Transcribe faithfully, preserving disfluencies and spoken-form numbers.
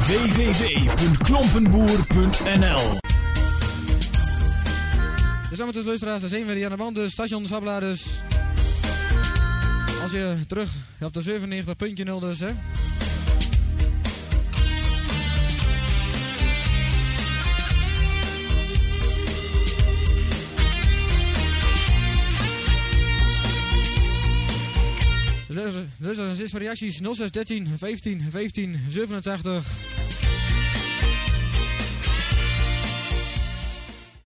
w w w punt klompenboer punt n l. De zomer tussen luisteraars, daar zijn we hier aan de band, de station Sabladers. Als je terug op de zevenennegentig punt nul dus, hè. Dus er zijn zes reacties, nul zes dertien vijftien vijftien zevenentachtig.